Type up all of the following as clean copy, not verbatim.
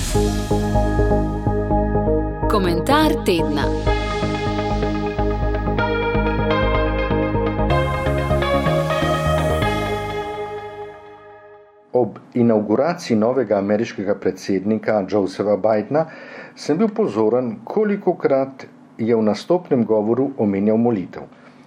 Komentar tedna. Ob inauguraciji novega ameriškega predsednika Josepha Bidena sem bil pozoren, kolikokrat je v nastopnem govoru omenjal molitev.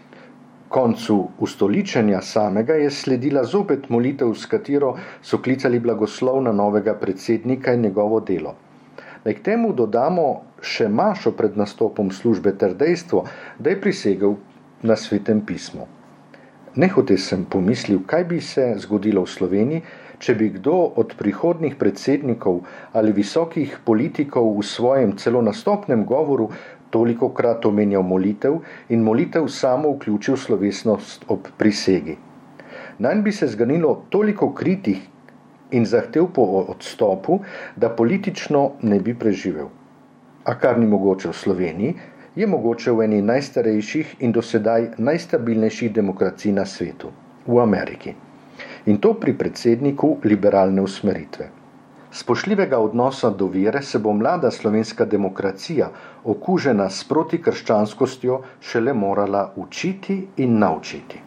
Koncu ustoličenja samega je sledila zopet molitev, s katero so klicali blagoslov na novega predsednika in njegovo delo. Naj k temu dodamo še mašo pred nastopom službe ter dejstvo, da je prisegel na Svetem pismu. Nehote sem pomislil, kaj bi se zgodilo v Sloveniji, če bi kdo od prihodnjih predsednikov ali visokih politikov v svojem celo nastopnem govoru tolikokrat omenjal molitev in molitev samo vključil slovesnost ob prisegi. Nanj bi se zganilo toliko kritik in zahtev po odstopu, da politično ne bi preživel. A kar ni mogoče v Sloveniji, je mogoče v eni najstarejših in dosedaj najstabilnejših demokracij na svetu, v Ameriki. In to pri predsedniku liberalne usmeritve. Spoštljivega odnosa do vere se bo mlada slovenska demokracija, okužena s protikrščanskostjo, šele morala učiti in naučiti.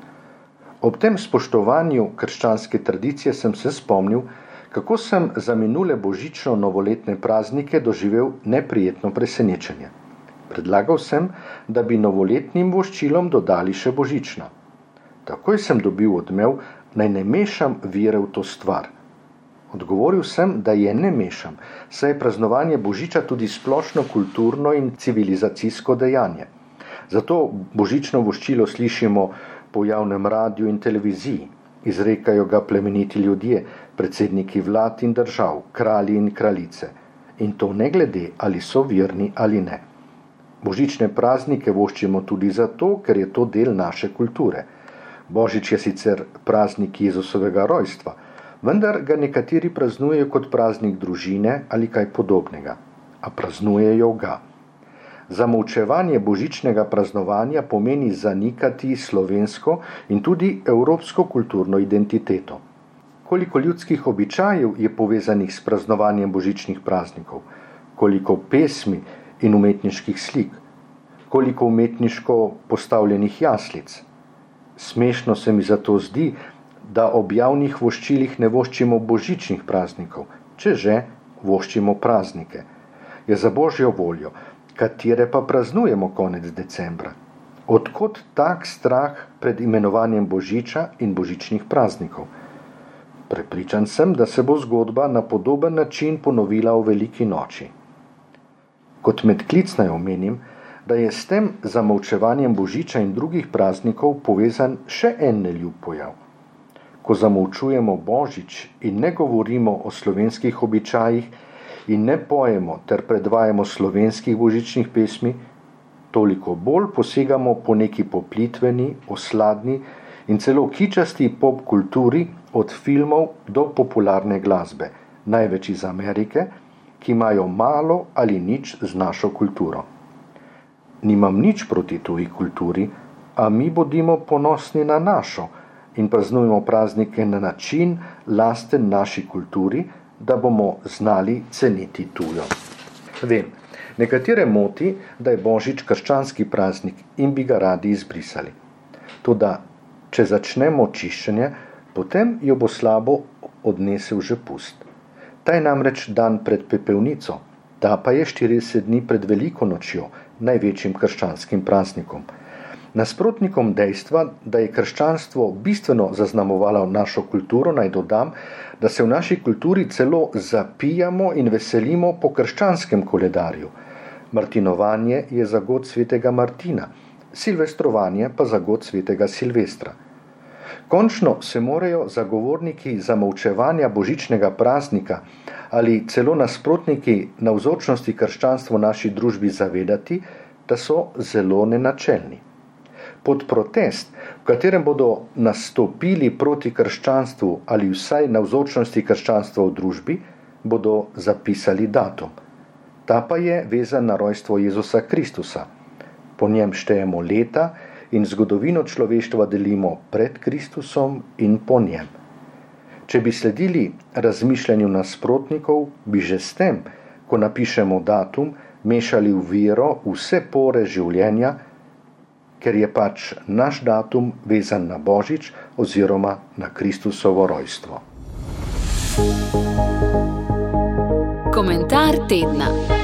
Ob tem spoštovanju krščanske tradicije sem se spomnil, kako sem za minule božično-novoletne praznike doživel neprijetno presenečenje. Predlagal sem, da bi novoletnim voščilom dodali še božična. Takoj sem dobil odmev, naj ne mešam vere v to stvar. Odgovoril sem, da je ne mešam, saj je praznovanje božiča tudi splošno kulturno in civilizacijsko dejanje. Zato božično voščilo slišimo po javnem radiju in televiziji. Izrekajo ga plemeniti ljudje, predsedniki vlad in držav, kralji in kraljice. In to ne glede, ali so verni ali ne. Božične praznike voščimo tudi zato, ker je to del naše kulture. Božič je sicer praznik Jezusovega rojstva, vendar ga nekateri praznujejo kot praznik družine ali kaj podobnega. A praznujejo ga. Zamolčevanje božičnega praznovanja pomeni zanikati slovensko in tudi evropsko kulturno identiteto. Koliko ljudskih običajev je povezanih s praznovanjem božičnih praznikov, koliko pesmi in umetniških slik, koliko umetniško postavljenih jaslic. Smešno se mi zato zdi, da ob javnih voščilih ne voščimo božičnih praznikov, če že voščimo praznike. Je za božjo voljo, katere pa praznujemo konec decembra. Odkot tak strah pred imenovanjem božiča in božičnih praznikov? Prepričan sem, da se bo zgodba na podoben način ponovila v veliki noči. Kot medklic naj omenim, da je s tem zamolčevanjem božiča in drugih praznikov povezan še en neljub pojav. Ko zamolčujemo božič in ne govorimo o slovenskih običajih in ne pojemo ter predvajamo slovenskih božičnih pesmi, toliko bolj posegamo po neki poplitveni, osladni in celo kičasti pop kulturi od filmov do popularne glasbe, največ iz Amerike, ki imajo malo ali nič z našo kulturo. Nimam nič proti tuji kulturi, a mi bodimo ponosni na našo in praznujemo praznike na način lasten naši kulturi, da bomo znali ceniti tujo. Vem, nekatere moti, da je božič krščanski praznik in bi ga radi izbrisali. Toda, če začnemo čiščenje, potem jo bo slabo odnesel že pust. Ta je namreč dan pred pepelnico, ta pa je 40 dni pred veliko nočjo, največjim krščanskim praznikom. Nasprotnikom dejstva, da je krščanstvo bistveno zaznamovalo našo kulturo, naj dodam, da se v naši kulturi celo zapijamo in veselimo po krščanskem koledarju. Martinovanje je za god svetega Martina, silvestrovanje pa za god svetega Silvestra. Končno se morajo zagovorniki zamolčevanja božičnega praznika ali celo nasprotniki navzočnosti krščanstva v naši družbi zavedati, da so zelo nenačelni. Pod protest, v katerem bodo nastopili proti krščanstvu ali vsaj navzočnosti krščanstva v družbi, bodo zapisali datum. Ta pa je vezan na rojstvo Jezusa Kristusa. Po njem štejemo leta in zgodovino človeštva delimo pred Kristusom in po njem. Če bi sledili razmišljanju nasprotnikov, bi že s tem, ko napišemo datum, mešali v vero vse pore življenja, ker je pač naš datum vezan na Božič oziroma na Kristusovo rojstvo. Komentar tedna.